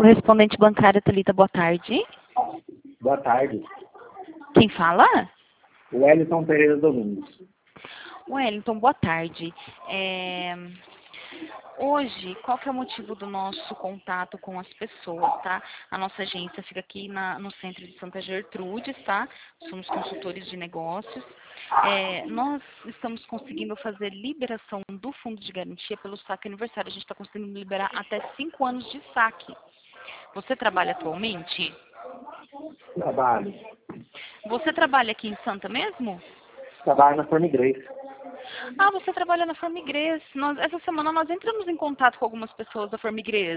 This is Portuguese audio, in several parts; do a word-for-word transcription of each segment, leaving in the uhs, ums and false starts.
Correspondente bancária Thalita, boa tarde. Boa tarde. Quem fala? Wellington Pereira Domingos. Wellington, boa tarde. É... Hoje, qual que é o motivo do nosso contato com as pessoas, tá? A nossa agência fica aqui na, no centro de Santa Gertrudes, tá? Somos consultores de negócios. É, nós estamos conseguindo fazer liberação do fundo de garantia pelo saque aniversário. A gente está conseguindo liberar até cinco anos de saque. Você trabalha atualmente? Trabalho. Você trabalha aqui em Santa mesmo? Trabalho na Formigrês. Ah, você trabalha na Formigrês. Nós, essa semana nós entramos em contato com algumas pessoas da Formigrês.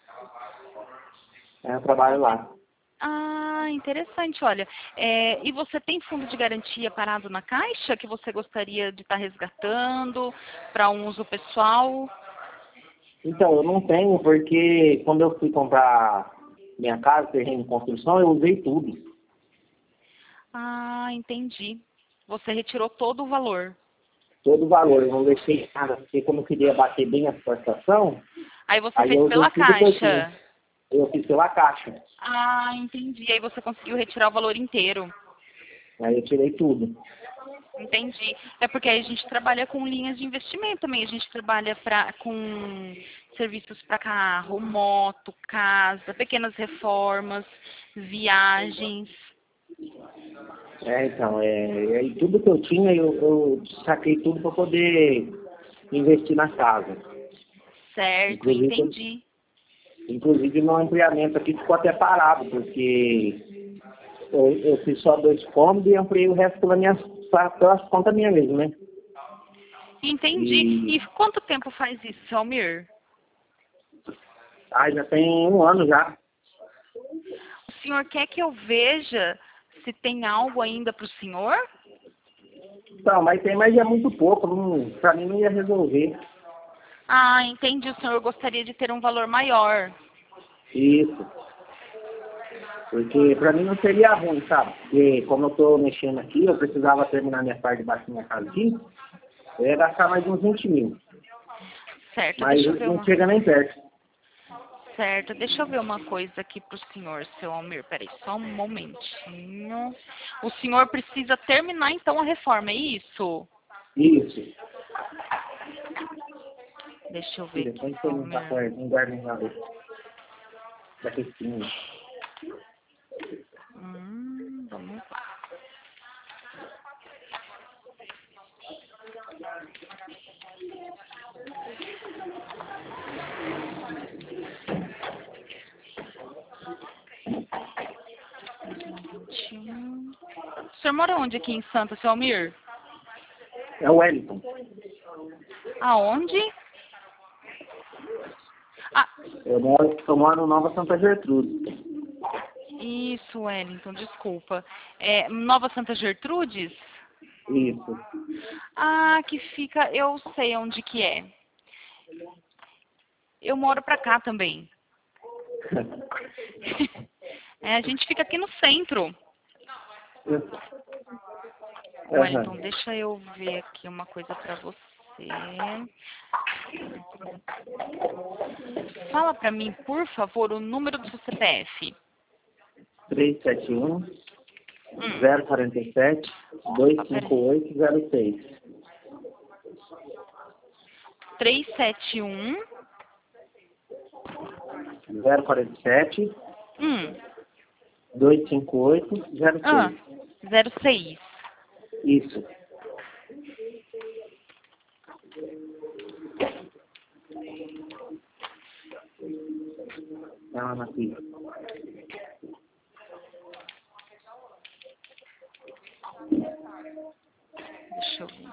É, eu trabalho lá. Ah, interessante. Olha, é, e você tem fundo de garantia parado na caixa que você gostaria de estar resgatando para um uso pessoal? Então, eu não tenho porque quando eu fui comprar minha casa, terreno de construção, eu usei tudo. Ah, entendi. Você retirou todo o valor. Todo o valor. Eu não deixei nada, porque como eu queria bater bem a exportação, Aí você aí fez eu usei pela tudo que eu caixa. tinha. Eu fiz pela caixa. Ah, entendi. Aí você conseguiu retirar o valor inteiro. Aí eu tirei tudo. Entendi. É porque aí a gente trabalha com linhas de investimento também. A gente trabalha pra, com serviços para carro, moto, casa, pequenas reformas, viagens. É, então, é, e tudo que eu tinha, eu, eu saquei tudo para poder investir na casa. Certo, Inclusive, entendi. inclusive meu ampliamento aqui ficou até parado, porque eu, eu fiz só dois cômodos e ampliei o resto pelas minhas, pelas contas minhas mesmo, né? Entendi. E E quanto tempo faz isso, seu Almir? ah, já tem um ano já. O senhor quer que eu veja se tem algo ainda para o senhor? Então, mas tem, mas é muito pouco, não, pra mim não ia resolver. Ah, entendi. O senhor gostaria de ter um valor maior. Isso. Porque pra mim não seria ruim, sabe? Porque como eu tô mexendo aqui, eu precisava terminar minha parte de baixo da minha casa aqui, eu ia gastar mais uns vinte mil. Certo, Mas deixa eu ver não uma... chega nem perto. Certo, deixa eu ver uma coisa aqui para o senhor, seu Almir. Peraí, só um momentinho. O senhor precisa terminar então a reforma, é isso? Isso. Deixa eu ver Filha, aqui, põe seu isso no Almir. papel, um guarda-roupa. Da Cristina. Hum, vamos lá. vinte e um. O senhor mora onde aqui em Santa, seu Almir? É o Wellington. Aonde? Ah, Eu moro, eu moro no Nova Santa Gertrude. isso, Wellington, desculpa. É, Nova Santa Gertrudes? Isso. Ah, que fica, eu sei onde que é. Eu moro pra cá também. É, a gente fica aqui no centro. Wellington, Uhum. deixa eu ver aqui uma coisa pra você. Fala pra mim, por favor, o número do seu C P F. três sete um, Hum. zero quatro sete, dois Ah, cinco peraí. oito, zero seis. três sete um. zero quatro sete, Hum. dois cinco oito, zero Ah, seis. zero seis. Isso. Ah, Matheus. Deixa eu ver.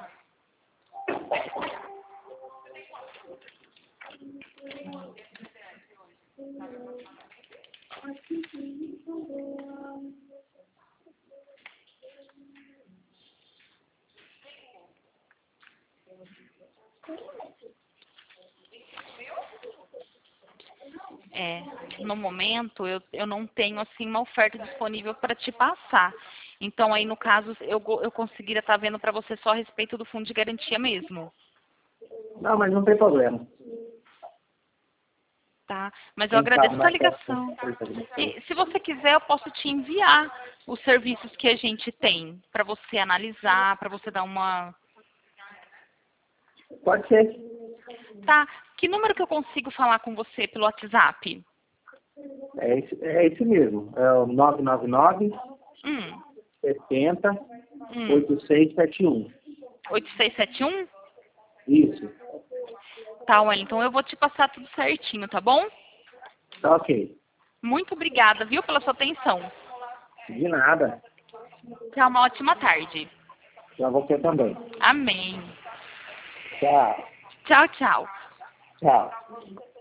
É, no momento eu, eu não tenho assim uma oferta disponível para te passar. Então aí no caso eu, go- eu conseguiria estar vendo para você só a respeito do fundo de garantia mesmo. Não, mas não tem problema. Tá? Tá, mas eu Quem sabe agradeço a nós ligação. possamos- E se você quiser, eu posso te enviar os serviços que a gente tem, para você analisar, para você dar uma... Pode ser. Tá, que número que eu consigo falar com você pelo WhatsApp? É esse, é esse mesmo. É o nove nove nove, Hum, setenta, hum. oito seis sete um. oito seis sete um? Isso. Tá, Wellington, eu vou te passar tudo certinho, tá bom? Tá ok. Muito obrigada, viu, pela sua atenção. De nada. Tenha uma ótima tarde. Pra você também. Amém. Tchau. Tchau, tchau. Tchau.